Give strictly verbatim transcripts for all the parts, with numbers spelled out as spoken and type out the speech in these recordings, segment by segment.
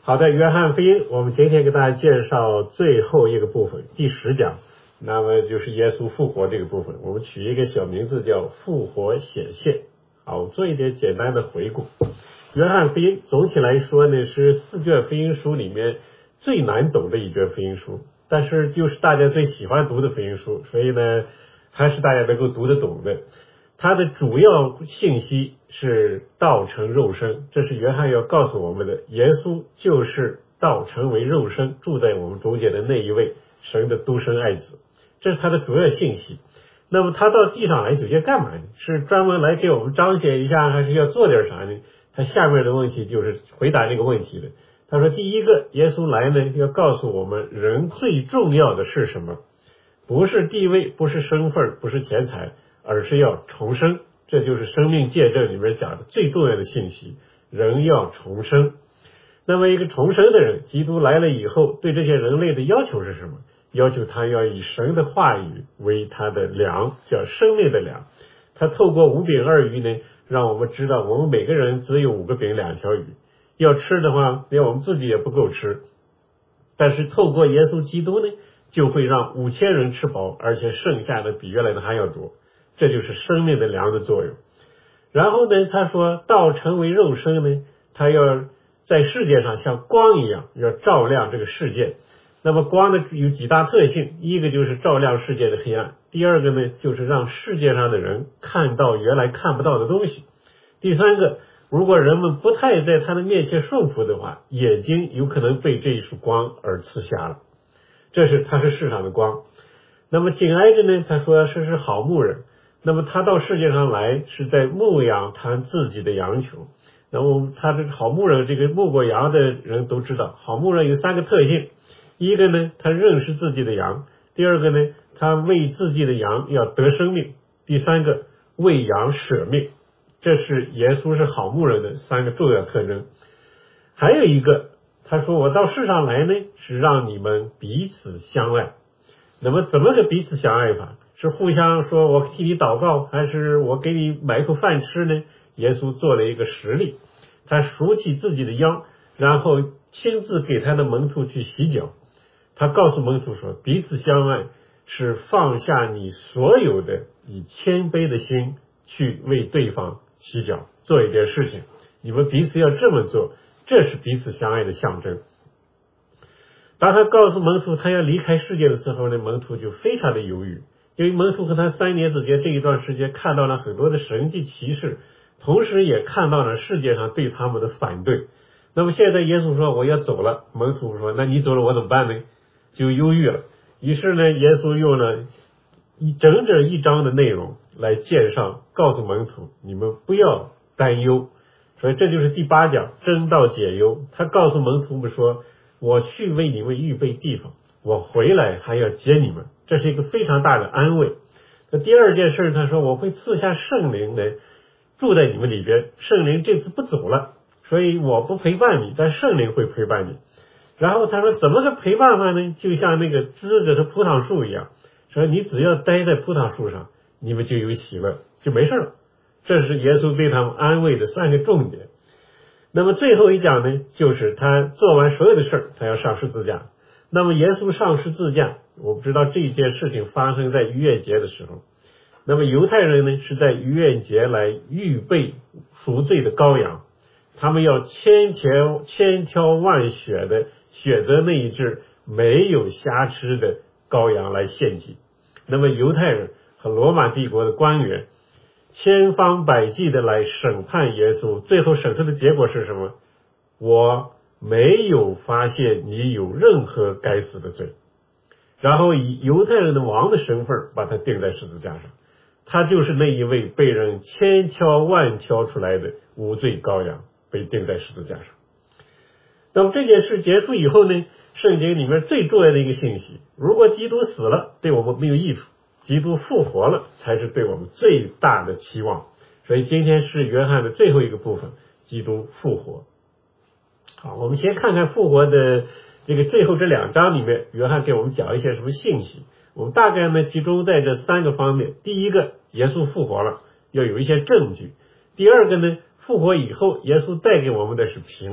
好的，约翰福音，我们今天给大家介绍最后一个部分，第十讲，那么就是耶稣复活这个部分，我们取一个小名字叫复活显现。好，做一点简单的回顾。约翰福音总体来说呢，是四卷福音书里面最难懂的一卷福音书，但是又是大家最喜欢读的福音书，所以呢还是大家能够读得懂的。它的主要信息是道成肉身，这是约翰要告诉我们的，耶稣就是道成为肉身住在我们中间的那一位神的独生爱子，这是他的主要信息。那么他到地上来究竟干嘛呢？是专门来给我们彰显一下，还是要做点啥呢？他下面的问题就是回答这个问题的。他说第一个，耶稣来呢要告诉我们人最重要的是什么，不是地位，不是身份，不是钱财，而是要重生。这就是生命见证里面讲的最重要的信息，人要重生。那么一个重生的人，基督来了以后对这些人类的要求是什么？要求他要以神的话语为他的粮，叫生命的粮。他透过五饼二鱼呢，让我们知道我们每个人只有五个饼两条鱼，要吃的话连我们自己也不够吃，但是透过耶稣基督呢，就会让五千人吃饱，而且剩下的比原来的还要多，这就是生命的粮的作用。然后呢，他说道成为肉身呢，他要在世界上像光一样要照亮这个世界。那么光呢有几大特性，一个就是照亮世界的黑暗，第二个呢就是让世界上的人看到原来看不到的东西，第三个，如果人们不太在他的面前顺服的话，眼睛有可能被这一束光而刺瞎了，这是他是世上的光。那么紧挨着呢，他说是是好牧人，那么他到世界上来是在牧养他自己的羊群。那么他这个好牧人，这个牧过羊的人都知道，好牧人有三个特性，一个呢他认识自己的羊，第二个呢他为自己的羊要得生命，第三个为羊舍命。这是耶稣是好牧人的三个重要特征。还有一个，他说我到世上来呢是让你们彼此相爱。那么怎么个彼此相爱法？是互相说我替你祷告，还是我给你买一口饭吃呢？耶稣做了一个实例，他赎起自己的腰，然后亲自给他的门徒去洗脚。他告诉门徒说，彼此相爱是放下你所有的，以谦卑的心去为对方洗脚，做一点事情，你们彼此要这么做，这是彼此相爱的象征。当他告诉门徒他要离开世界的时候呢，门徒就非常的犹豫，因为门徒和他三年之间这一段时间看到了很多的神迹奇事，同时也看到了世界上对他们的反对。那么现在耶稣说我要走了，门徒说那你走了我怎么办呢？就犹豫了。于是呢，耶稣用了一整整一章的内容来介绍，告诉门徒你们不要担忧。所以这就是第八讲真道解忧。他告诉门徒们说，我去为你们预备地方，我回来还要接你们，这是一个非常大的安慰。那第二件事，他说我会赐下圣灵来住在你们里边，圣灵这次不走了，所以我不陪伴你，但圣灵会陪伴你。然后他说怎么个陪伴法呢？就像那个枝子和葡萄树一样，说你只要待在葡萄树上，你们就有喜乐，就没事了。这是耶稣对他们安慰的三个重点。那么最后一讲呢，就是他做完所有的事儿，他要上十字架。那么耶稣上十字架，我不知道这件事情发生在逾越节的时候。那么犹太人呢是在逾越节来预备赎罪的羔羊，他们要千挑千挑万选的选择那一只没有瑕疵的羔羊来献祭。那么犹太人和罗马帝国的官员千方百计的来审判耶稣，最后审判的结果是什么？我没有发现你有任何该死的罪，然后以犹太人的王的身份把他钉在十字架上。他就是那一位被人千挑万挑出来的无罪羔羊，被钉在十字架上。那么这件事结束以后呢，圣经里面最重要的一个信息，如果基督死了对我们没有益处，基督复活了才是对我们最大的期望。所以今天是约翰的最后一个部分，基督复活。好，我们先看看复活的这个最后这两章里面，约翰给我们讲一些什么信息。我们大概呢集中在这三个方面。第一个，耶稣复活了，要有一些证据。第二个呢，复活以后耶稣带给我们的是平安。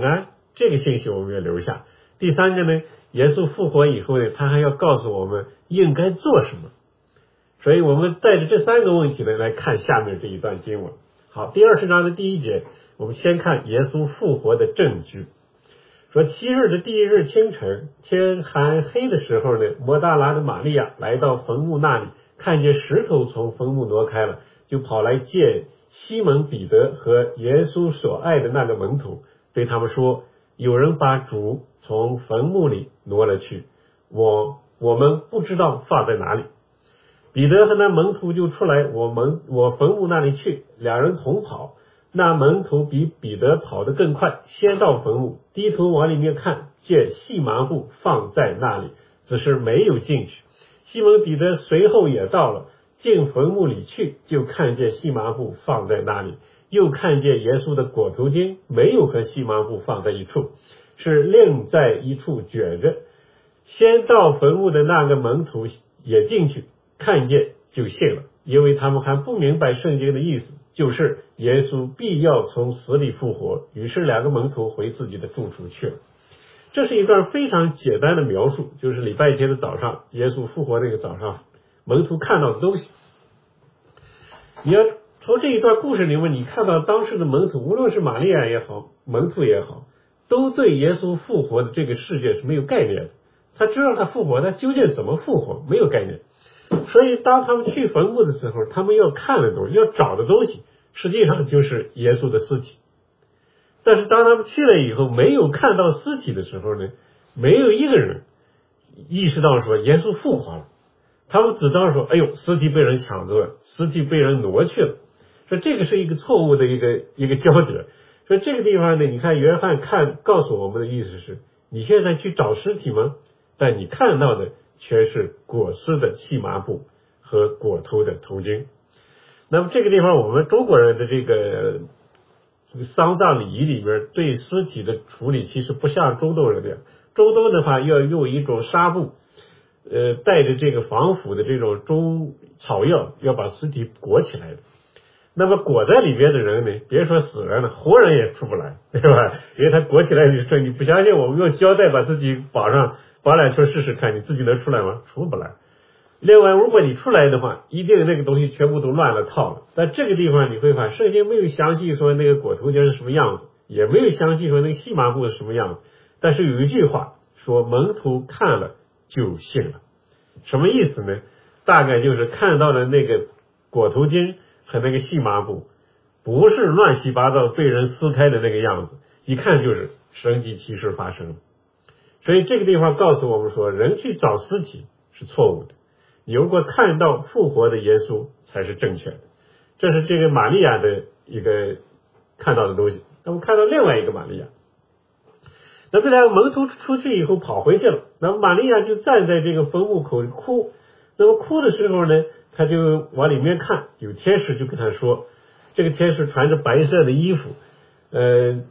这个信息我们要留下。第三个呢，耶稣复活以后呢，他还要告诉我们应该做什么。所以我们带着这三个问题呢来看下面这一段经文。好，第二十章的第一节，我们先看耶稣复活的证据。说七日的第一日清晨，天还黑的时候呢，摩大拉的玛利亚来到坟墓那里，看见石头从坟墓挪开了，就跑来见西门彼得和耶稣所爱的那个门徒，对他们说，有人把主从坟墓里挪了去，我我们不知道放在哪里。彼得和那门徒就出来我门我坟墓那里去，两人同跑。那门徒比彼得跑得更快，先到坟墓，低头往里面看，见细麻布放在那里，只是没有进去。西门彼得随后也到了，进坟墓里去，就看见细麻布放在那里，又看见耶稣的裹头巾没有和细麻布放在一处，是另在一处卷着。先到坟墓的那个门徒也进去，看见就信了，因为他们还不明白圣经的意思，就是耶稣必要从死里复活。于是两个门徒回自己的住处去了。这是一段非常简单的描述，就是礼拜天的早上，耶稣复活那个早上，门徒看到的东西。你要从这一段故事里面，你看到当时的门徒，无论是玛利亚也好，门徒也好，都对耶稣复活的这个世界是没有概念的。他知道他复活，他究竟怎么复活没有概念。所以当他们去坟墓的时候，他们要看的东西，要找的东西，实际上就是耶稣的尸体。但是当他们去了以后，没有看到尸体的时候呢，没有一个人意识到说耶稣复活了。他们只知道说，哎呦，尸体被人抢走了，尸体被人挪去了。说这个是一个错误的一个一个焦点。所以这个地方呢，你看约翰看告诉我们的意思是，你现在去找尸体吗？但你看到的全是裹尸的细麻布和裹头的头巾。那么这个地方，我们中国人的这个丧葬礼仪里边对尸体的处理其实不像中东人这样。中东的话要用一种纱布，呃，带着这个防腐的这种中草药，要把尸体裹起来的。那么裹在里边的人呢，别说死人了，活人也出不来，对吧？因为他裹起来，你说你不相信，我们用胶带把自己绑上，绑两圈试试看，你自己能出来吗？出不来。另外，如果你出来的话，一定那个东西全部都乱了套了。但这个地方你会发现，圣经没有详细说那个裹头巾是什么样子，也没有详细说那个细麻布是什么样子。但是有一句话说，门徒看了就信了。什么意思呢？大概就是看到了那个裹头巾和那个细麻布不是乱七八糟被人撕开的那个样子，一看就是神迹奇事发生了。所以这个地方告诉我们说，人去找尸体是错误的，你如果看到复活的耶稣才是正确的。这是这个玛利亚的一个看到的东西。那么看到另外一个玛利亚，那这两个门徒出去以后跑回去了，那么玛利亚就站在这个坟墓口哭。那么哭的时候呢，他就往里面看，有天使就跟他说，这个天使穿着白色的衣服，呃，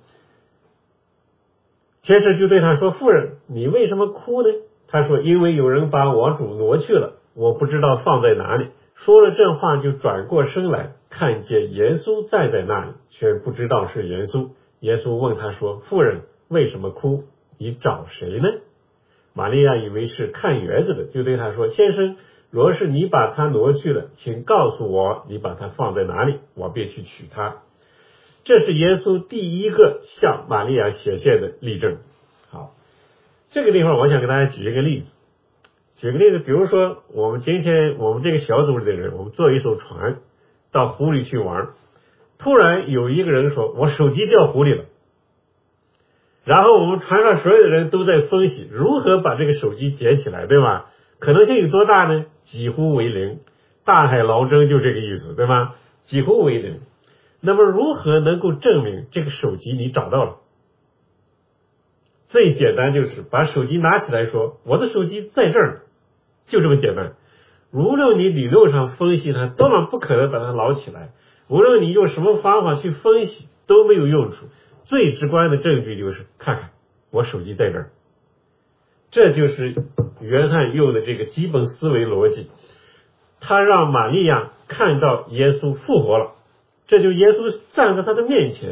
天使就对他说，妇人，你为什么哭呢？他说，因为有人把我主挪去了，我不知道放在哪里。说了这话就转过身来，看见耶稣站在那里，却不知道是耶稣。耶稣问他说，妇人，为什么哭？你找谁呢？玛利亚以为是看园子的，就对他说，先生，若是你把他挪去了，请告诉我你把他放在哪里，我便去取他。这是耶稣第一个向玛利亚显现的例证。好，这个地方我想给大家举一个例子。举个例子，比如说我们今天我们这个小组里的人，我们坐一艘船到湖里去玩，突然有一个人说，我手机掉湖里了。然后我们船上所有的人都在分析如何把这个手机捡起来，对吧？可能性有多大呢？几乎为零。大海捞针就这个意思，对吧？几乎为零。那么如何能够证明这个手机你找到了？最简单就是把手机拿起来说，我的手机在这儿，就这么简单。无论你理论上分析它，根本不可能把它捞起来，无论你用什么方法去分析都没有用处。最直观的证据就是看看我手机在这儿。这就是约翰用的这个基本思维逻辑，他让玛利亚看到耶稣复活了，这就耶稣站在他的面前，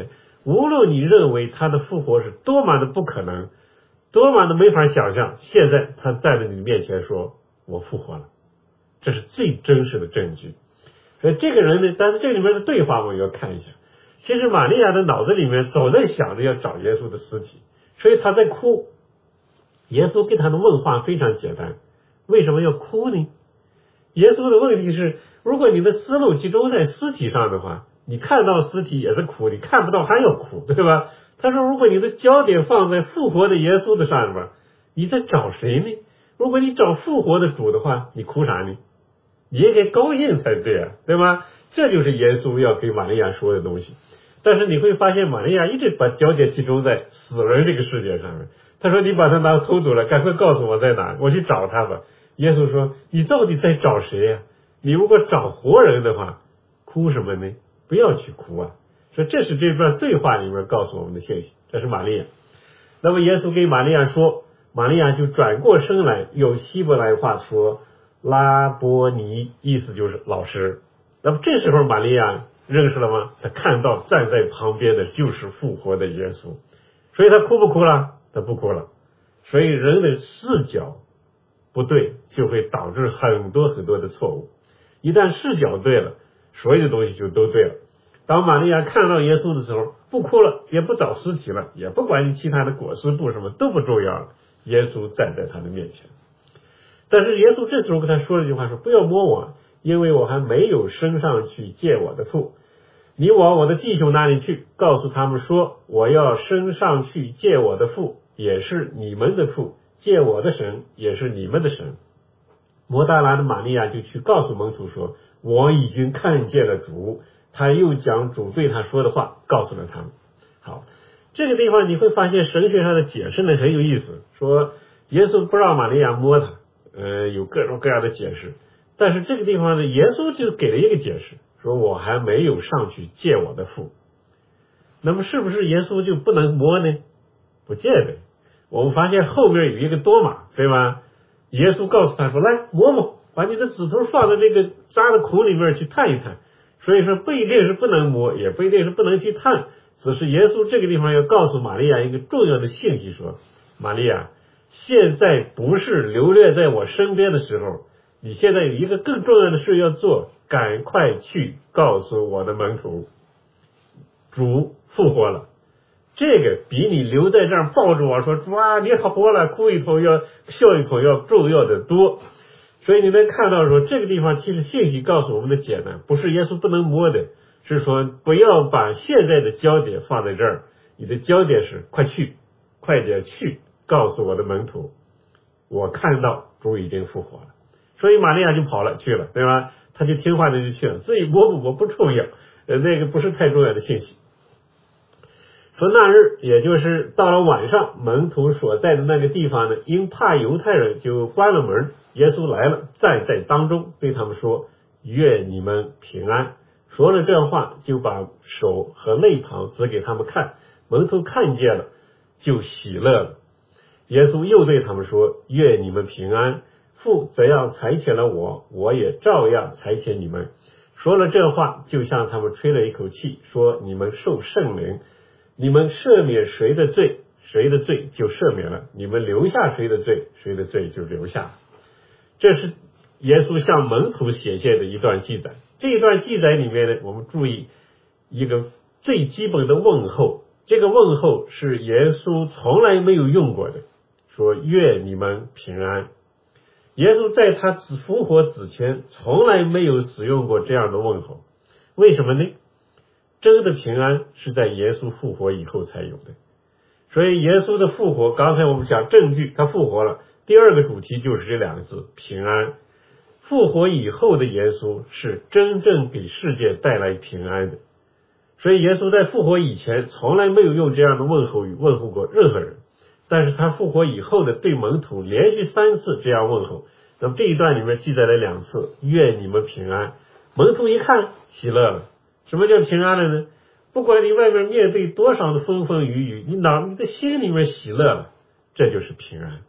无论你认为他的复活是多么的不可能，多么的没法想象，现在他站在你面前说我复活了，这是最真实的证据。所以这个人呢，但是这里面的对话我们要看一下，其实玛利亚的脑子里面总在想着要找耶稣的尸体，所以他在哭。耶稣给他的问话非常简单，为什么要哭呢？耶稣的问题是，如果你的思路集中在尸体上的话，你看到尸体也是哭，你看不到还要哭，对吧？他说如果你的焦点放在复活的耶稣的上面，你在找谁呢？如果你找复活的主的话，你哭啥呢？你也该高兴才对啊，对吧？这就是耶稣要给玛利亚说的东西。但是你会发现玛利亚一直把焦点集中在死人这个世界上面。他说你把他拿偷走了，赶快告诉我在哪，我去找他吧。耶稣说你到底在找谁呀、啊？你如果找活人的话，哭什么呢？不要去哭啊。所以这是这段对话里面告诉我们的信息，这是玛利亚。那么耶稣给玛利亚说，玛利亚就转过身来，用希伯来话说拉波尼，意思就是老师。那么这时候玛利亚认识了吗？他看到站在旁边的就是复活的耶稣，所以他哭不哭了？他不哭了。所以人的视角不对，就会导致很多很多的错误。一旦视角对了，所有的东西就都对了。当玛利亚看到耶稣的时候，不哭了，也不找尸体了，也不管你其他的裹尸布什么都不重要了，耶稣站在他的面前。但是耶稣这时候跟他说了一句话，说不要摸我，因为我还没有升上去见我的父。你往我的弟兄那里去，告诉他们说，我要升上去见我的父，也是你们的父，见我的神，也是你们的神。摩大拉的玛利亚就去告诉门徒说，我已经看见了主。他又将主对他说的话告诉了他们。好，这个地方你会发现神学上的解释呢很有意思，说耶稣不让玛利亚摸他，呃，有各种各样的解释。但是这个地方呢，耶稣就给了一个解释，说我还没有上去见我的父。那么是不是耶稣就不能摸呢？不见得。我们发现后面有一个多马，对吧？耶稣告诉他说，来摸摸，把你的指头放在这个扎的孔里面去探一探。所以说不一定是不能摸，也不一定是不能去探，只是耶稣这个地方要告诉玛利亚一个重要的信息，说玛利亚，现在不是留恋在我身边的时候，你现在有一个更重要的事要做，赶快去告诉我的门徒，主复活了。这个比你留在这儿抱着我说主啊你好活了，哭一通要笑一通要重要的多。所以你能看到说这个地方其实信息告诉我们的简单，不是耶稣不能摸的，是说不要把现在的焦点放在这儿，你的焦点是快去快点去告诉我的门徒，我看到主已经复活了。所以玛利亚就跑了去了，对吧？他就听话的就去了，至于摸不摸不重要，呃，那个不是太重要的信息。说那日，也就是到了晚上，门徒所在的那个地方呢，因怕犹太人，就关了门。耶稣来了，站在当中，对他们说，愿你们平安。说了这话，就把手和肋旁指给他们看，门徒看见了，就喜乐了。耶稣又对他们说，愿你们平安。父怎样差遣了我，我也照样差遣你们。说了这话，就向他们吹了一口气，说，你们受圣灵。你们赦免谁的罪，谁的罪就赦免了，你们留下谁的罪，谁的罪就留下了。这是耶稣向门徒写下的一段记载。这一段记载里面呢，我们注意一个最基本的问候，这个问候是耶稣从来没有用过的，说愿你们平安。耶稣在他复活之前从来没有使用过这样的问候，为什么呢？真的平安是在耶稣复活以后才有的。所以耶稣的复活，刚才我们讲证据，他复活了，第二个主题就是这两个字，平安。复活以后的耶稣是真正给世界带来平安的。所以耶稣在复活以前从来没有用这样的问候语问候过任何人，但是他复活以后的对门徒连续三次这样问候。那么这一段里面记载了两次，愿你们平安。门徒一看喜乐了。什么叫平安了呢？不管你外面面对多少的风风雨雨，你脑你的心里面喜乐了，这就是平安。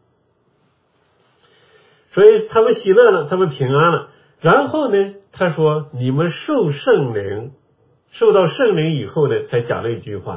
所以他们喜乐了，他们平安了。然后呢，他说你们受圣灵，受到圣灵以后呢，才讲了一句话，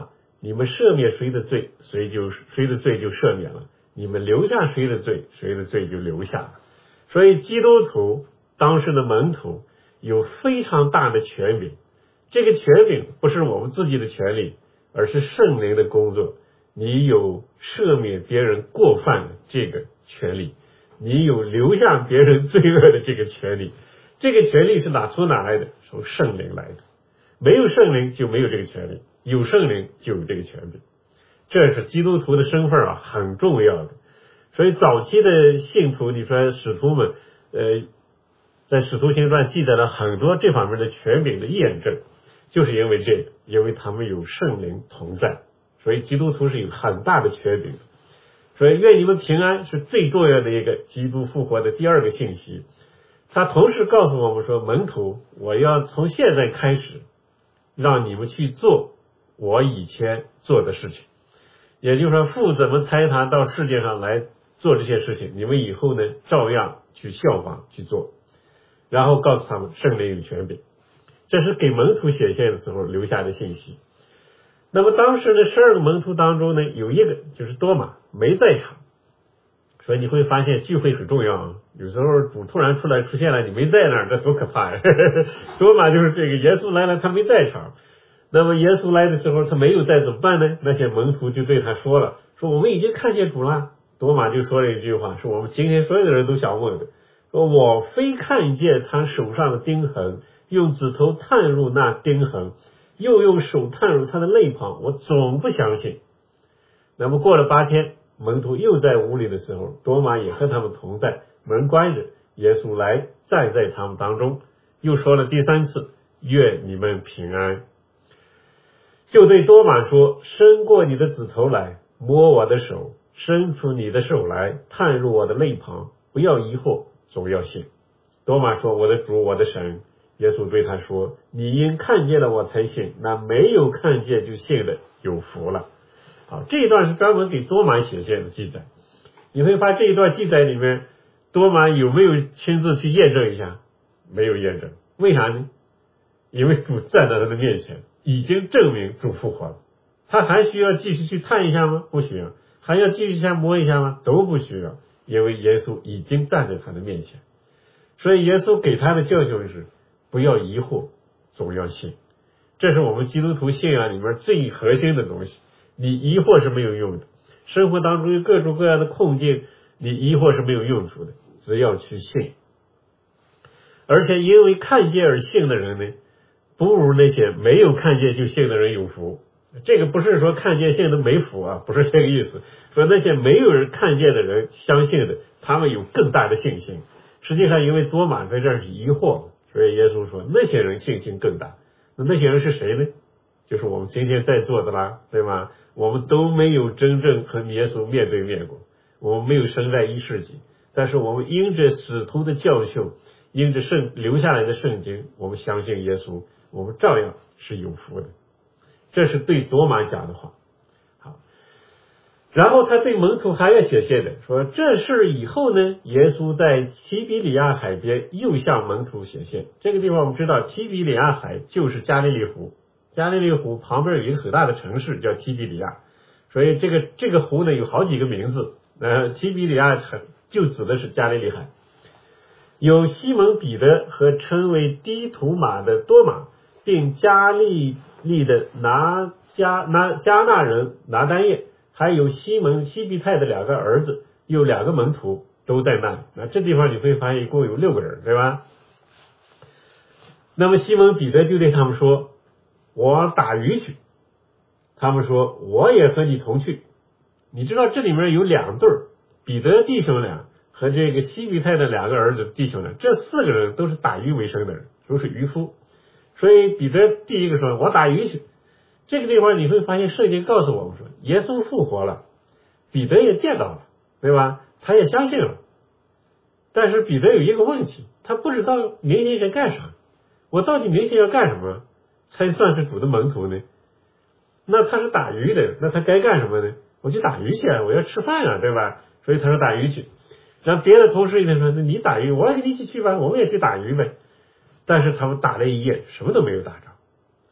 你们赦免谁的罪，谁就谁的罪就赦免了，你们留下谁的罪，谁的罪就留下了。所以基督徒当时的门徒有非常大的权柄，这个权柄不是我们自己的权利，而是圣灵的工作。你有赦免别人过犯的这个权利，你有留下别人罪恶的这个权利。这个权利是哪从哪来的？从圣灵来的。没有圣灵就没有这个权利，有圣灵就有这个权柄。这是基督徒的身份啊，很重要的。所以早期的信徒，你说使徒们呃，在使徒行传记载了很多这方面的权柄的验证，就是因为这个，因为他们有圣灵同在。所以基督徒是有很大的权柄的。所以愿你们平安是最重要的一个基督复活的第二个信息。他同时告诉我们说，门徒，我要从现在开始让你们去做我以前做的事情。也就是说，父怎么差他到世界上来做这些事情，你们以后呢照样去效仿去做。然后告诉他们圣灵有权柄，这是给门徒显现的时候留下的信息。那么当时的十二个门徒当中呢，有一个就是多马没在场。所以你会发现聚会很重要啊，有时候主突然出来出现了，你没在那儿，这多可怕呀！多马就是这个，耶稣来了，他没在场。那么耶稣来的时候他没有在，怎么办呢？那些门徒就对他说了，说我们已经看见主了。多马就说了一句话，是我们今天所有的人都想问的，说我非看见他手上的钉痕，用指头探入那钉痕，又用手探入他的肋旁，我总不相信。那么过了八天，门徒又在屋里的时候，多马也和他们同在，门关着，耶稣来站在他们当中，又说了第三次，愿你们平安。就对多马说，伸过你的指头来，摸我的手，伸出你的手来，探入我的肋旁，不要疑惑，总要信。多马说，我的主，我的神。耶稣对他说，你因看见了我才信，那没有看见就信的有福了。好，这一段是专门给多马写现的记载。你会发现这一段记载里面，多马有没有亲自去验证一下？没有验证。为啥呢？因为主站在他的面前，已经证明主复活了。他还需要继续去探一下吗？不需要。还要继续去摸一下吗？都不需要，因为耶稣已经站在他的面前。所以耶稣给他的教训是，不要疑惑，总要信。这是我们基督徒信仰里面最核心的东西。你疑惑是没有用的，生活当中有各种各样的困境，你疑惑是没有用处的，只要去信。而且因为看见而信的人呢，不如那些没有看见就信的人有福。这个不是说看见信的没福啊，不是这个意思。说那些没有人看见的人相信的，他们有更大的信心。实际上因为多马在这儿是疑惑，所以耶稣说那些人信心更大。那那些人是谁呢？就是我们今天在座的啦，对吗？我们都没有真正和耶稣面对面过，我们没有生在一世纪，但是我们因着使徒的教训，因着圣留下来的圣经，我们相信耶稣，我们照样是有福的。这是对多马讲的话。好，然后他对门徒还要写信的，说这事以后呢，耶稣在提比里亚海边又向门徒写信。这个地方我们知道提比里亚海就是加利利湖，加利利湖旁边有一个很大的城市叫提比里亚，所以这个这个湖呢有好几个名字，呃，提比里亚就指的是加利利海。有西门彼得和称为低图马的多马，并加利利的拿加拿加纳人拿单叶，还有西门西庇太的两个儿子，有两个门徒都在那里。那这地方你会发现一共有六个人，对吧？那么西门彼得就对他们说，我打鱼去。他们说我也和你同去。你知道这里面有两对儿，彼得弟兄俩和这个西庇太的两个儿子弟兄俩，这四个人都是打鱼为生的人，都是渔夫。所以彼得第一个说我打鱼去。这个地方你会发现圣经告诉我们说耶稣复活了，彼得也见到了，对吧？他也相信了。但是彼得有一个问题，他不知道明天该干啥。我到底明天要干什么才算是主的门徒呢？那他是打鱼的，那他该干什么呢？我去打鱼去啊，我要吃饭啊，对吧？所以他说打鱼去。然后别的同事一天说，那你打鱼，我也跟你一起去吧，我们也去打鱼呗。但是他们打了一夜，什么都没有打着。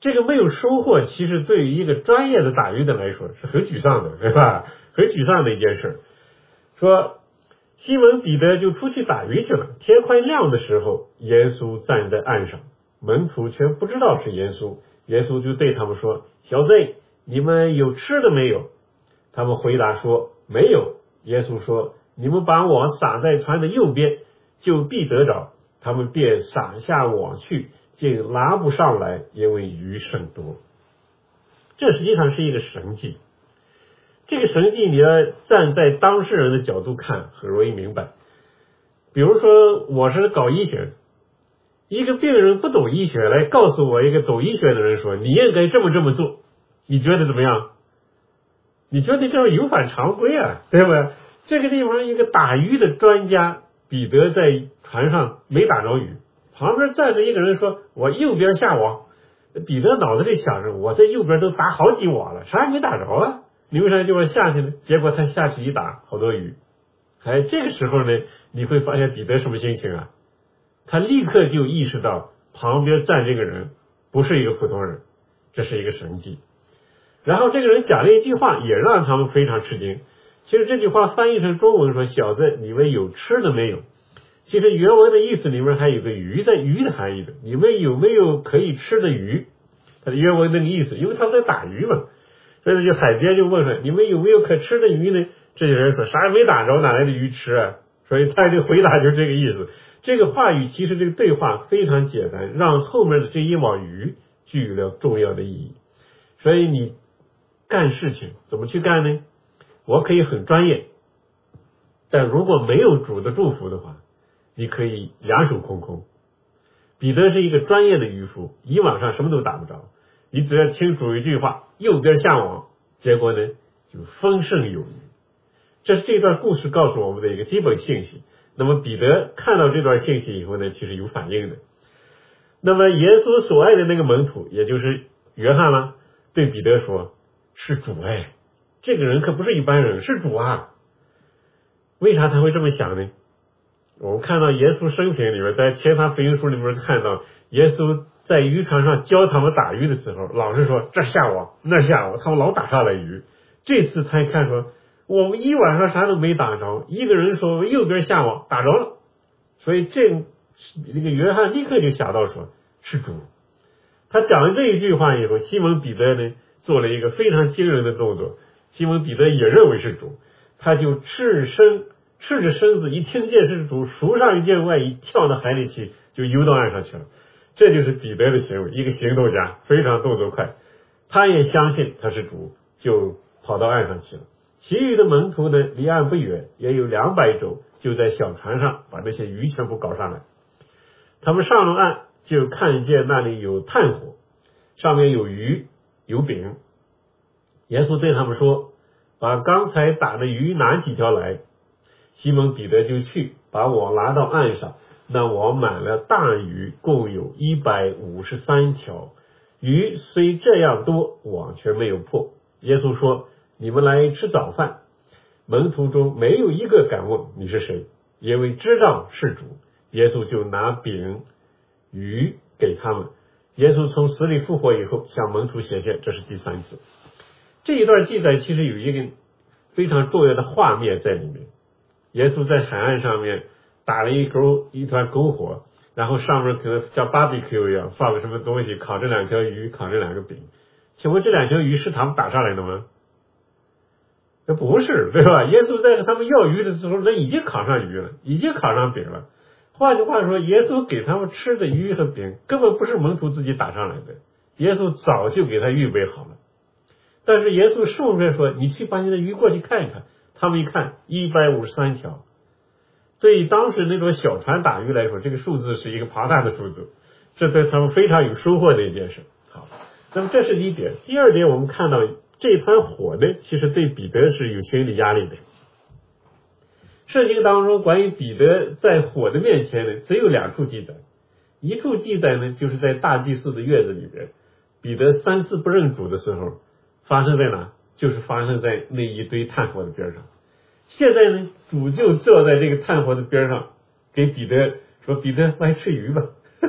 这个没有收获，其实对于一个专业的打鱼的来说是很沮丧的，对吧？很沮丧的一件事。说西门彼得就出去打鱼去了，天快亮的时候，耶稣站在岸上，门徒却不知道是耶稣。耶稣就对他们说：小子，你们有吃的没有？他们回答说没有。耶稣说：你们把网撒在船的右边，就必得着。他们便撒下网去，竟拉不上来，因为鱼甚多。这实际上是一个神迹。这个神迹你要站在当事人的角度看，很容易明白。比如说我是搞医学，一个病人不懂医学，来告诉我一个懂医学的人说你应该这么这么做，你觉得怎么样？你觉得这样有反常规啊，对吧？这个地方一个打鱼的专家彼得在船上没打着鱼，旁边站着一个人说我右边下网。彼得脑子里想着我在右边都打好几网了，啥也没打着啊，你为啥就要下去呢？结果他下去一打，好多鱼。哎，这个时候呢，你会发现彼得什么心情啊？他立刻就意识到旁边站这个人不是一个普通人，这是一个神迹。然后这个人讲了一句话，也让他们非常吃惊。其实这句话翻译成中文说：小子，你们有吃的没有？其实原文的意思里面还有个鱼的鱼的含义的，你们有没有可以吃的鱼？他的原文那个意思，因为他们在打鱼嘛，所以就海边就问说你们有没有可吃的鱼呢？这些人说啥也没打着，哪来的鱼吃啊？所以他的回答就是这个意思。这个话语其实这个对话非常简单，让后面的这一网鱼具有了重要的意义。所以你干事情怎么去干呢？我可以很专业，但如果没有主的祝福的话，你可以两手空空。彼得是一个专业的渔夫，一网上什么都打不着，你只要听主一句话，右边下网，结果呢就丰盛有余。这是这段故事告诉我们的一个基本信息。那么彼得看到这段信息以后呢，其实有反应的。那么耶稣所爱的那个门徒，也就是约翰啦，对彼得说：是主哎，这个人可不是一般人，是主啊。为啥他会这么想呢？我们看到耶稣生平里面，在其他福音书里面看到耶稣在渔船上教他们打鱼的时候，老是说这下网那下网，他们老打上来鱼。这次他一看说我们一晚上啥都没打着，一个人说右边下网打着了，所以这那个约翰立刻就想到说是主。他讲了这一句话以后，西门彼得呢做了一个非常惊人的动作，西门彼得也认为是主，他就赤身赤着身子，一听见是主，赎上一件外衣，跳到海里去，就游到岸上去了。这就是彼得的行为，一个行动家，非常动作快。他也相信他是主，就跑到岸上去了。其余的门徒呢，离岸不远，也有两百肘，就在小船上把那些鱼全部搞上来。他们上了岸，就看见那里有炭火，上面有鱼有饼。耶稣对他们说：把刚才打的鱼拿几条来。西门彼得就去，把网拉到岸上，那网满了大鱼，共有一百五十三条。鱼虽这样多，网却没有破。耶稣说：你们来吃早饭。门徒中没有一个敢问你是谁，因为知道是主。耶稣就拿饼鱼给他们。耶稣从死里复活以后向门徒显现，这是第三次。这一段记载其实有一个非常重要的画面在里面。耶稣在海岸上面打了一钩一团篝火，然后上面可能像 barbecue 一样放个什么东西，烤这两条鱼，烤这两个饼。请问这两条鱼是他们打上来的吗？那不是，对吧？耶稣在他们要鱼的时候，那已经烤上鱼了，已经烤上饼了。换句话说，耶稣给他们吃的鱼和饼根本不是门徒自己打上来的，耶稣早就给他预备好了。但是耶稣顺便说：你去把你的鱼过去看一看。他们一看一百五十三条，对于当时那种小船打鱼来说，这个数字是一个庞大的数字，这对他们非常有收获的一件事。好，那么这是一点。第二点，我们看到这团火呢，其实对彼得是有心理压力的。圣经当中关于彼得在火的面前呢，只有两处记载。一处记载呢，就是在大祭司的院子里边，彼得三次不认主的时候，发生在哪？就是发生在那一堆炭火的边上。现在呢，主就坐在这个炭火的边上，给彼得说：彼得来吃鱼吧。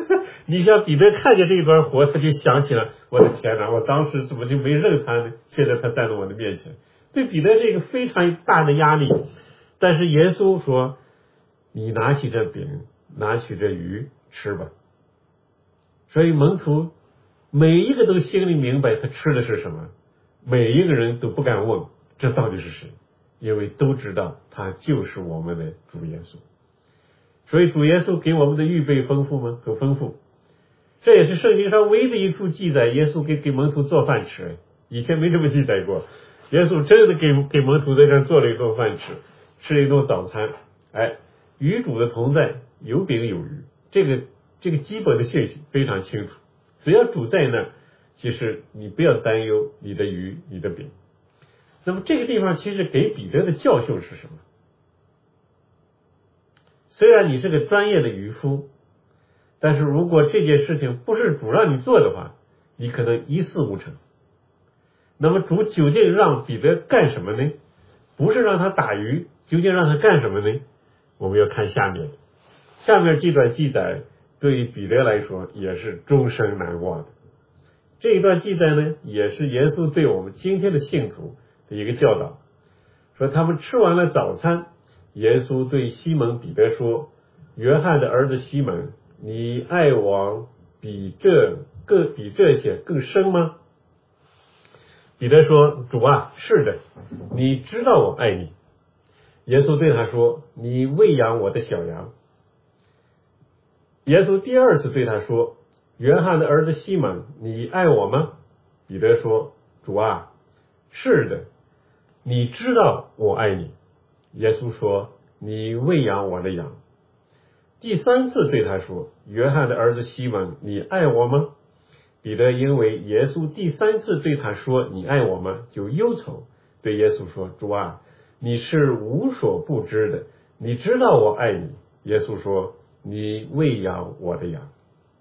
你像彼得看见这一段活，他就想起了，我的天哪，我当时怎么就没认他呢？现在他站在我的面前，对彼得是一个非常大的压力。但是耶稣说，你拿起这饼，拿起这鱼吃吧。所以门徒每一个都心里明白他吃的是什么，每一个人都不敢问这到底是谁，因为都知道他就是我们的主耶稣。所以主耶稣给我们的预备丰富吗？很丰富。这也是圣经上唯一的一处记载，耶稣给给门徒做饭吃，以前没这么记载过。耶稣真的给给门徒在这做了一顿饭吃，吃了一顿早餐。哎，与主的同在，有饼有鱼，这个这个基本的信息非常清楚。只要主在那，其实你不要担忧你的鱼你的饼。那么这个地方其实给彼得的教训是什么？虽然你是个专业的渔夫，但是如果这件事情不是主让你做的话，你可能一事无成。那么主究竟让彼得干什么呢？不是让他打鱼，究竟让他干什么呢？我们要看下面，下面这段记载对于彼得来说也是终生难忘的。这一段记载呢，也是耶稣对我们今天的信徒的一个教导。说他们吃完了早餐，耶稣对西门彼得说，约翰的儿子西门，你爱我比这更比这些更深吗？彼得说，主啊，是的，你知道我爱你。耶稣对他说，你喂养我的小羊。耶稣第二次对他说，约翰的儿子西门，你爱我吗？彼得说，主啊，是的，你知道我爱你。耶稣说，你喂养我的羊。第三次对他说，约翰的儿子西门，你爱我吗？彼得因为耶稣第三次对他说你爱我吗，就忧愁，对耶稣说，主啊，你是无所不知的，你知道我爱你。耶稣说，你喂养我的羊。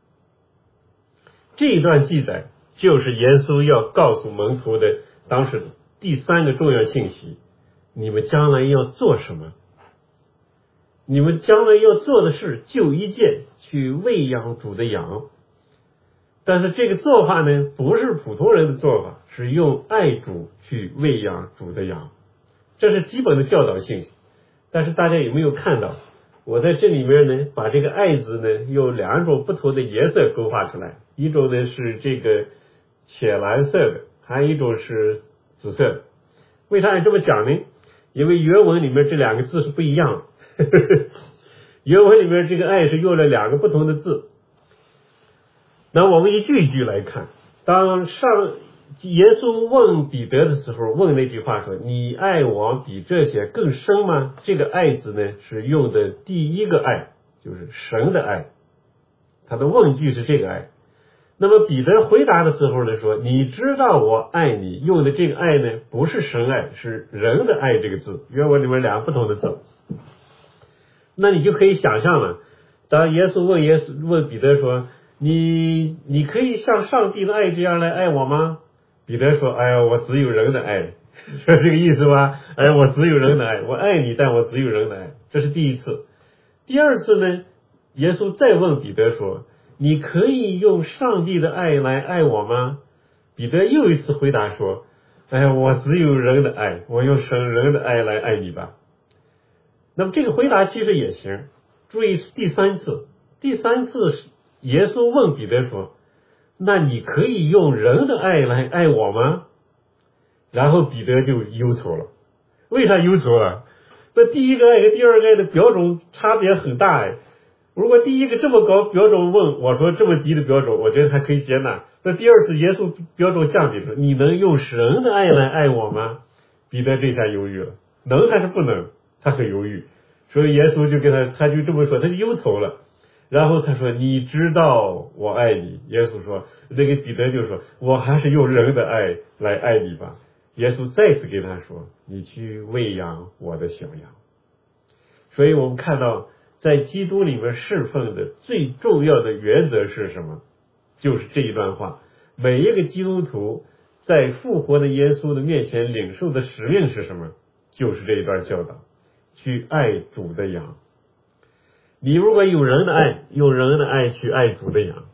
这一段记载就是耶稣要告诉门徒的当时第三个重要信息，你们将来要做什么？你们将来要做的事就一件，去喂养主的羊。但是这个做法呢，不是普通人的做法，是用爱主去喂养主的羊，这是基本的教导信息。但是大家有没有看到，我在这里面呢，把这个爱字呢，用两种不同的颜色勾画出来，一种呢是这个浅蓝色的，还有一种是紫色的。为啥要这么讲呢？因为原文里面这两个字是不一样的原文里面这个爱是用了两个不同的字。那我们一句一句来看，当上耶稣问彼得的时候，问那句话说，你爱我比这些更深吗？这个爱字呢，是用的第一个爱，就是神的爱，他的问句是这个爱。那么彼得回答的时候呢，说你知道我爱你，用的这个爱呢，不是神爱，是人的爱这个字，原文里面两个不同的字。那你就可以想象了，当耶稣问耶稣问彼得说，你你可以像上帝的爱这样来爱我吗？彼得说，哎呀，我只有人的爱，是这个意思吧？哎，我只有人的爱，我爱你，但我只有人的爱。这是第一次。第二次呢，耶稣再问彼得说，你可以用上帝的爱来爱我吗？彼得又一次回答说，哎呀，我只有人的爱，我用神人的爱来爱你吧。那么这个回答其实也行。注意第三次，第三次耶稣问彼得说，那你可以用人的爱来爱我吗？然后彼得就忧愁了。为啥忧愁啊？这第一个爱和第二个爱的标准差别很大哎。如果第一个这么高标准问我说这么低的标准，我觉得还可以接纳。那第二次耶稣标准降低了，你能用神的爱来爱我吗？彼得这下犹豫了，能还是不能？他很犹豫。所以耶稣就跟他，他就这么说，他就忧愁了。然后他说，你知道我爱你。耶稣说，那个彼得就说，我还是用人的爱来爱你吧。耶稣再次给他说，你去喂养我的小羊。所以我们看到在基督里面侍奉的最重要的原则是什么？就是这一段话，每一个基督徒在复活的耶稣的面前领受的使命是什么？就是这一段教导，去爱主的羊。你如果有人的爱，用人的爱去爱主的羊，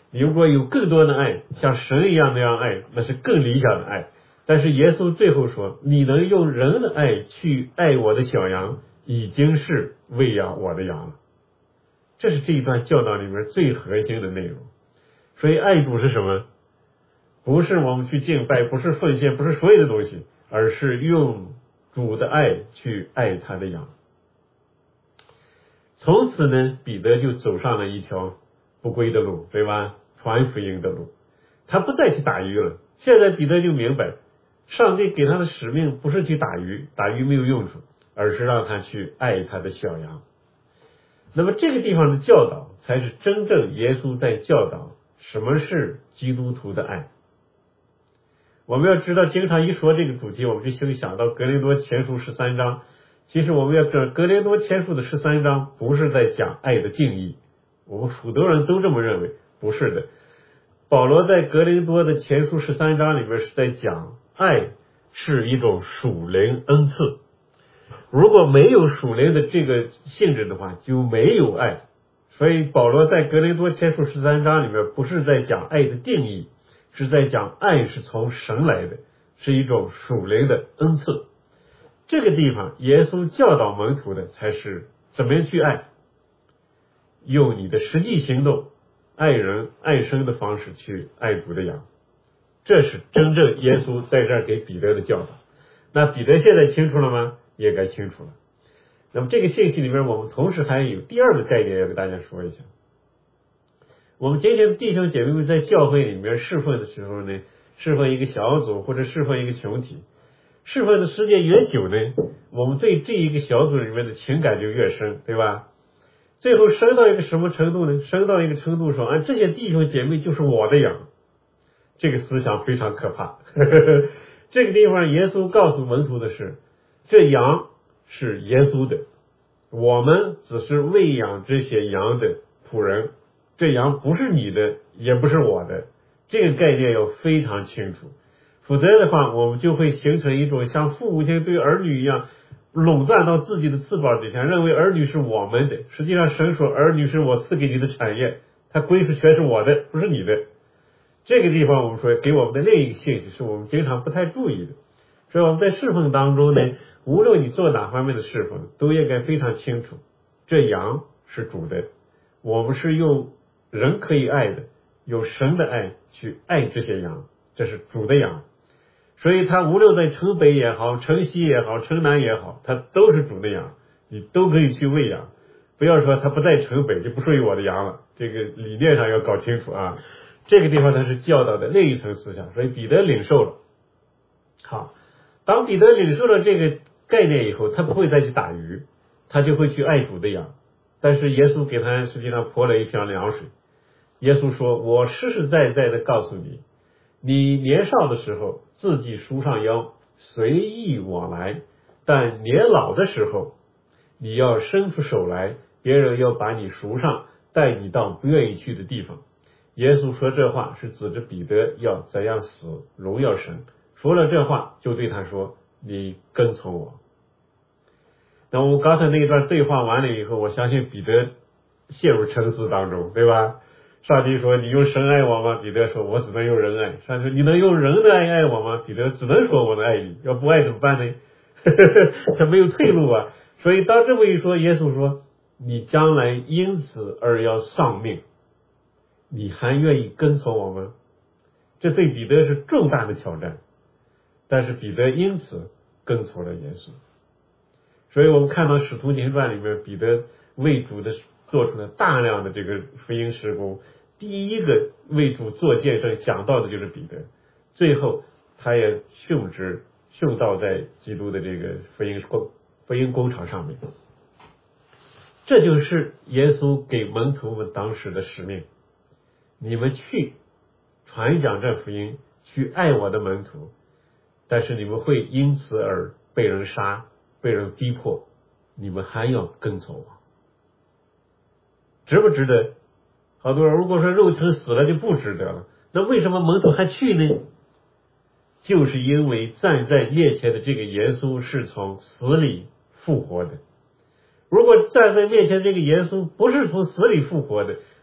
你如果有更多的爱，像神一样那样爱，那是更理想的爱。但是耶稣最后说，你能用人的爱去爱我的小羊，已经是喂养我的羊了。这是这一段教导里面最核心的内容。所以爱主是什么？不是我们去敬拜，不是奉献，不是所有的东西，而是用主的爱去爱他的羊。从此呢，彼得就走上了一条不归的路，对吧？传福音的路，他不再去打鱼了。现在彼得就明白，上帝给他的使命不是去打鱼，打鱼没有用处，而是让他去爱他的小羊。那么这个地方的教导，才是真正耶稣在教导什么是基督徒的爱。我们要知道，经常一说这个主题，我们就会想到格林多前书十三章。其实我们要知道，格林多前书的十三章不是在讲爱的定义，我们许多人都这么认为，不是的。保罗在格林多的前书十三章里面是在讲，爱是一种属灵恩赐。如果没有属灵的这个性质的话，就没有爱。所以保罗在格林多前书十三章里面不是在讲爱的定义，是在讲爱是从神来的，是一种属灵的恩赐。这个地方耶稣教导门徒的才是怎么样去爱，用你的实际行动，爱人爱生的方式去爱主的羊。这是真正耶稣在这儿给彼得的教导。那彼得现在清楚了吗？也该清楚了。那么这个信息里面，我们同时还有第二个概念要跟大家说一下。我们今天的弟兄姐妹们在教会里面侍奉的时候呢，侍奉一个小组或者侍奉一个群体，侍奉的时间越久呢，我们对这一个小组里面的情感就越深，对吧？最后升到一个什么程度呢？升到一个程度说，啊，这些弟兄姐妹就是我的羊。这个思想非常可怕。这个地方耶稣告诉门徒的是，这羊是耶稣的，我们只是喂养这些羊的仆人，这羊不是你的，也不是我的。这个概念要非常清楚，否则的话，我们就会形成一种像父母亲对儿女一样，垄断到自己的翅膀底下，认为儿女是我们的。实际上神说，儿女是我赐给你的产业，它归属全是我的，不是你的。这个地方我们说给我们的另一个信息是我们经常不太注意的。所以我们在侍奉当中呢，无论你做哪方面的侍奉，都应该非常清楚，这羊是主的，我们是用人可以爱的，有神的爱去爱这些羊，这是主的羊。所以他无论在城北也好，城西也好，城南也好，他都是主的羊，你都可以去喂养。不要说他不在城北就不属于我的羊了，这个理念上要搞清楚啊。这个地方他是教导的另一层思想，所以彼得领受了。好，当彼得领受了这个概念以后，他不会再去打鱼，他就会去爱主的羊。但是耶稣给他实际上泼了一瓢凉水。耶稣说，我实实在在的告诉你，你年少的时候自己束上腰，随意往来，但年老的时候你要伸出手来，别人要把你赎上，带你到不愿意去的地方。耶稣说这话是指着彼得要怎样死荣耀神，说了这话就对他说，你跟从我。那我们刚才那一段对话完了以后，我相信彼得陷入沉思当中，对吧？上帝说，你用神爱我吗？彼得说，我只能用人爱。上帝说，你能用人的爱爱我吗？彼得只能说，我能爱你，要不爱怎么办呢？他没有退路啊。所以当这么一说，耶稣说，你将来因此而要丧命，你还愿意跟从我吗？这对彼得是重大的挑战，但是彼得因此跟从了耶稣。所以我们看到使徒行传里面，彼得为主的做出了大量的这个福音事工，第一个为主做见证讲到的就是彼得，最后他也殉职殉道在基督的这个福音工福音工厂上面。这就是耶稣给门徒们当时的使命，你们去传讲这福音，去爱我的门徒，但是你们会因此而被人杀，被人逼迫，你们还要跟从我，值不值得？好多人如果说肉体死了就不值得了，那为什么门徒还去呢？就是因为站在面前的这个耶稣是从死里复活的。如果站在面前这个耶稣不是从死里复活的，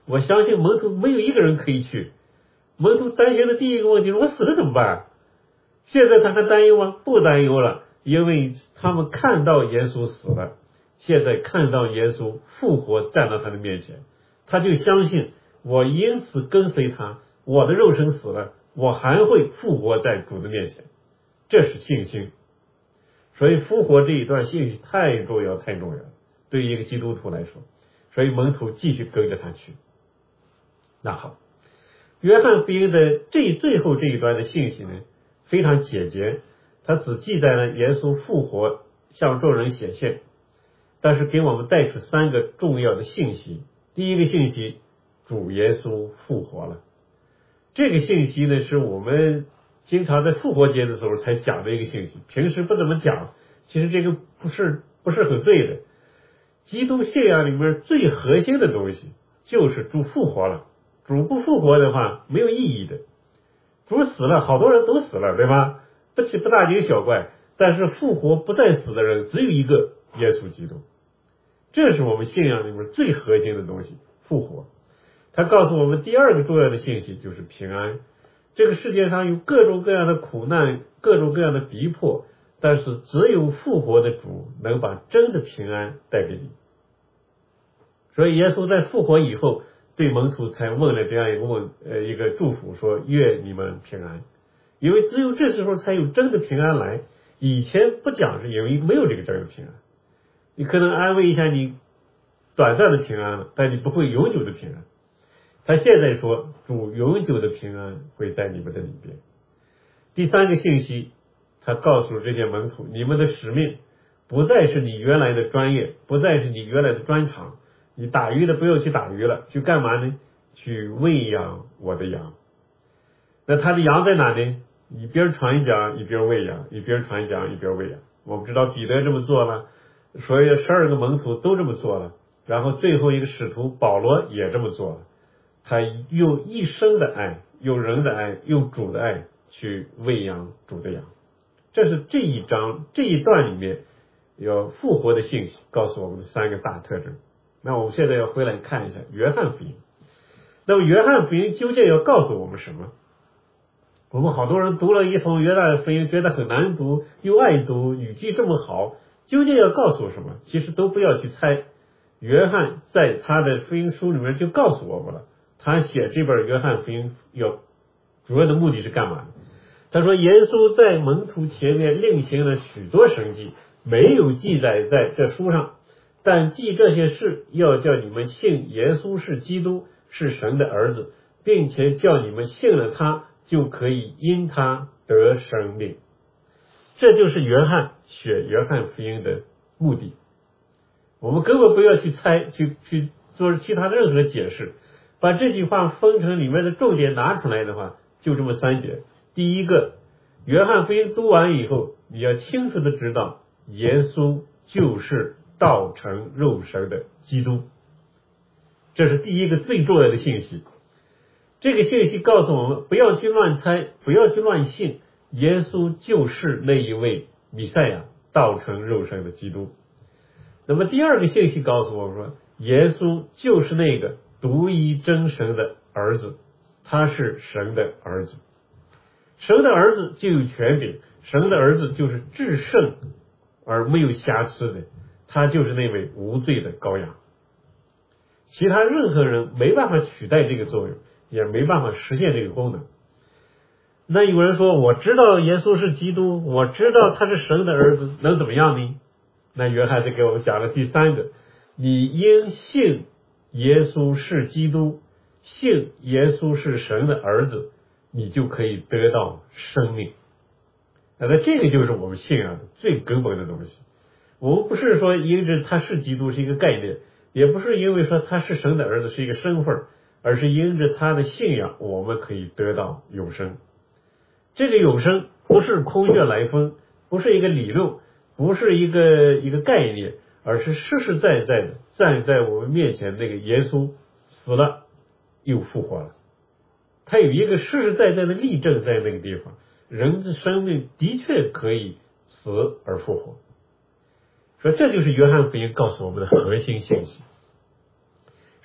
我相信门徒没有一个人可以去。门徒担心的第一个问题是我死了怎么办？现在他还担忧吗？不担忧了，因为他们看到耶稣死了，现在看到耶稣复活站到他的面前，他就相信我因此跟随他，我的肉身死了，我还会复活在主的面前，这是信心。所以复活这一段信息太重要太重要了，对于一个基督徒来说，所以门徒继续跟着他去。那好，约翰福音的这最后这一段的信息呢非常简洁，他只记载了耶稣复活向众人显现，但是给我们带出三个重要的信息。第一个信息，主耶稣复活了。这个信息呢是我们经常在复活节的时候才讲的一个信息，平时不怎么讲，其实这个不是不是很对的。基督信仰里面最核心的东西就是主复活了，主不复活的话没有意义的。主死了，好多人都死了，对吧？不起不大惊小怪，但是复活不再死的人只有一个，耶稣基督。这是我们信仰里面最核心的东西，复活。他告诉我们第二个重要的信息就是平安。这个世界上有各种各样的苦难，各种各样的逼迫，但是只有复活的主能把真的平安带给你。所以耶稣在复活以后对门徒才问了这样一个问呃一个祝福，说愿你们平安。因为只有这时候才有真的平安来，以前不讲是因为没有这个真的平安。你可能安慰一下你短暂的平安了，但你不会永久的平安。他现在说主永久的平安会在你们的里边。第三个信息，他告诉这些门徒，你们的使命不再是你原来的专业，不再是你原来的专长，你打鱼的不要去打鱼了，去干嘛呢？去喂养我的羊。那他的羊在哪呢？一边传讲一边喂养，一边传讲一边喂养。我们知道彼得这么做了，所以十二个门徒都这么做了，然后最后一个使徒保罗也这么做了。他用一生的爱，用人的爱，用主的爱去喂养主的羊。这是这一章这一段里面有复活的信息告诉我们的三个大特征。那我们现在要回来看一下约翰福音。那么约翰福音究竟要告诉我们什么？我们好多人读了一封约翰福音觉得很难读，又爱读，语句这么好，究竟要告诉我什么？其实都不要去猜。约翰在他的福音书里面就告诉我们了，他写这本约翰福音要主要的目的是干嘛？他说耶稣在门徒前面另行了许多神迹，没有记载在这书上，但记这些事要叫你们信耶稣是基督，是神的儿子，并且叫你们信了他，就可以因他得生命。这就是约翰写约翰福音的目的。我们根本不要去猜，去去做其他的任何的解释，把这句话分成里面的重点拿出来的话，就这么三点。第一个，约翰福音读完以后，你要清楚的知道耶稣就是道成肉身的基督，这是第一个最重要的信息。这个信息告诉我们不要去乱猜，不要去乱信，耶稣就是那一位弥赛亚，道成肉身的基督。那么第二个信息告诉我们说，耶稣就是那个独一真神的儿子，他是神的儿子。神的儿子就有权柄，神的儿子就是至圣而没有瑕疵的，他就是那位无罪的羔羊。其他任何人没办法取代这个作用，也没办法实现这个功能。那有人说我知道耶稣是基督，我知道他是神的儿子，能怎么样呢？那约翰就给我们讲了第三个，你应信耶稣是基督，信耶稣是神的儿子，你就可以得到生命。那这个就是我们信仰的最根本的东西。我们不是说因着他是基督是一个概念，也不是因为说他是神的儿子是一个身份，而是因着他的信仰我们可以得到永生。这个永生不是空穴来风，不是一个理论，不是一个一个概念，而是实实在在的站在我们面前那个耶稣死了又复活了。他有一个实实在在的例证在那个地方，人的生命的确可以死而复活。所以这就是约翰福音告诉我们的核心信息。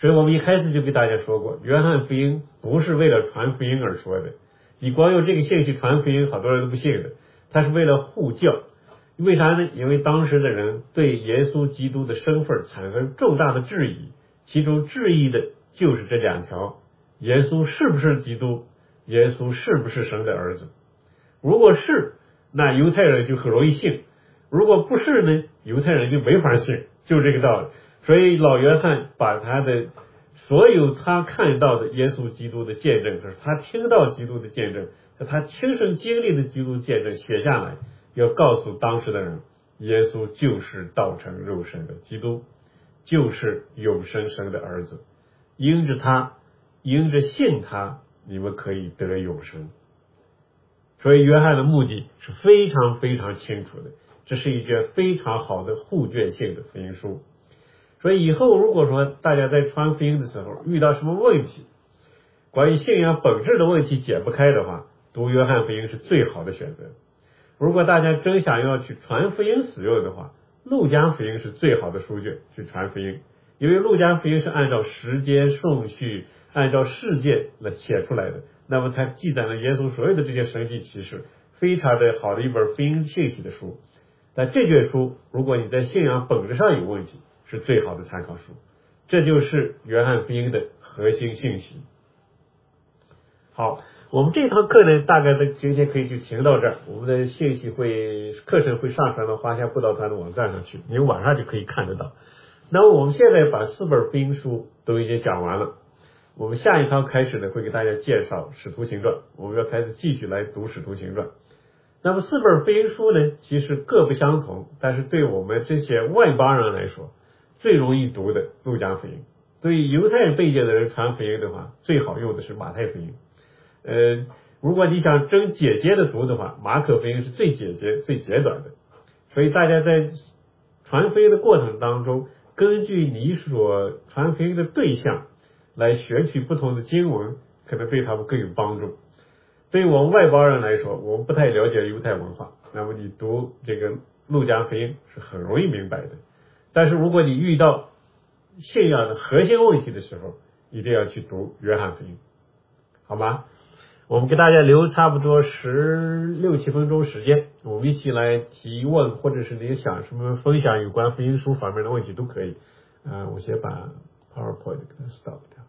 所以我们一开始就给大家说过，约翰福音不是为了传福音而说的，你光用这个信息传福音，好多人都不信的，他是为了护教。为啥呢？因为当时的人对耶稣基督的身份产生重大的质疑，其中质疑的就是这两条：耶稣是不是基督？耶稣是不是神的儿子？如果是，那犹太人就很容易信；如果不是呢，犹太人就没法信，就这个道理。所以老约翰把他的所有他看到的耶稣基督的见证，就是他听到基督的见证，他亲身经历的基督见证写下来，要告诉当时的人，耶稣就是道成肉身的基督，就是永生神的儿子，因着他，因着信他，你们可以得永生。所以约翰的目的是非常非常清楚的，这是一卷非常好的互卷性的福音书。所以以后如果说大家在传福音的时候遇到什么问题，关于信仰本质的问题解不开的话，读约翰福音是最好的选择。如果大家真想要去传福音使用的话，路加福音是最好的书卷去传福音，因为路加福音是按照时间顺序，按照事件来写出来的，那么它记载了耶稣所有的这些神迹奇事，非常的好的一本福音信息的书。但这卷书如果你在信仰本质上有问题，是最好的参考书。这就是约翰福音的核心信息。好，我们这堂课呢，大概的今天可以就停到这儿。我们的信息会课程会上传到华夏布道团的网站上去，你晚上就可以看得到。那么我们现在把四本福音书都已经讲完了，我们下一堂开始呢，会给大家介绍使徒行传，我们要开始继续来读使徒行传。那么四本福音书呢，其实各不相同，但是对我们这些外邦人来说，最容易读的路加福音，对于犹太背景的人传福音的话，最好用的是马太福音。呃，如果你想真简洁的读的话，马可福音是最简洁最简短的。所以大家在传福音的过程当中，根据你所传福音的对象来选取不同的经文，可能对他们更有帮助。对于我们外邦人来说，我们不太了解犹太文化，那么你读这个路加福音是很容易明白的。但是如果你遇到信仰的核心问题的时候，一定要去读约翰福音，好吗？我们给大家留差不多十六七分钟时间，我们一起来提问，或者是你想什么分享有关福音书方面的问题都可以。呃，我先把 PowerPoint 给它 stop 掉。